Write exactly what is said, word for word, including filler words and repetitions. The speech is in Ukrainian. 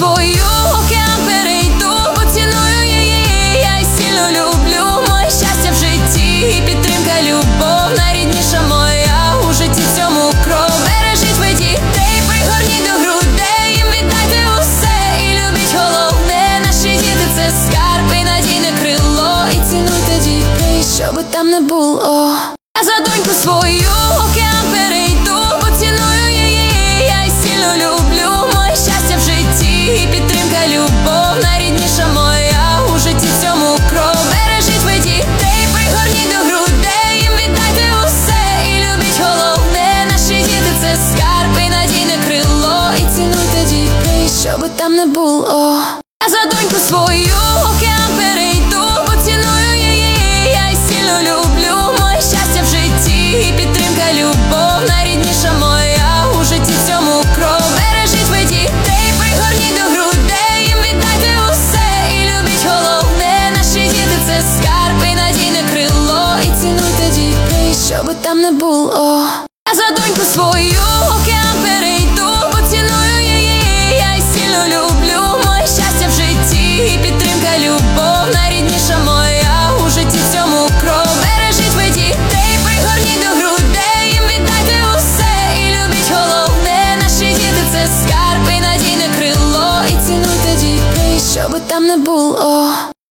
свою, океан перейду, поціную її, я й сильно люблю. Моє щастя в житті і підтримка, любов, найрідніша моя у житті всьому кров. Бережіть ви дітей, пригорніть до грудей, їм віддайте усе і любіть головне. Наші діти – це скарб і надійне крило, і цінуйте дітей, що би там не було. Я за доньку свою, океан перейду, поціную її, я й сильно люблю. Моє щастя в житті і підтримка, любов, найрідніша моя у житті всьому кров. Бережіть ви дітей, пригорніть до грудей, їм віддайте усе і любіть головне. Наші діти – це скарб і надійне крило, і цінуйте дітей, що би там не було. Я за доньку свою, океан перейду, поціную її, я й сильно люблю. Моє щастя в житті і підтримка, любов, найрідніша моя у житті всьому кров. Бережіть ви дітей, пригорніть до грудей, їм віддайте усе і любіть головне. Наші діти – це скарб і надійне крило, і цінуйте дітей, що би там не було. Я за доньку свою, океан перейду, поціную її, я й сильно люблю. Моє щастя в житті і підтримка, любов, найрідніша моя у житті всьому кров. Бережіть ви дітей, пригорніть до грудей, їм віддайте усе і любіть головне. Наші діти – це скарб і надійне крило, і цінуйте дітей, що би там не було.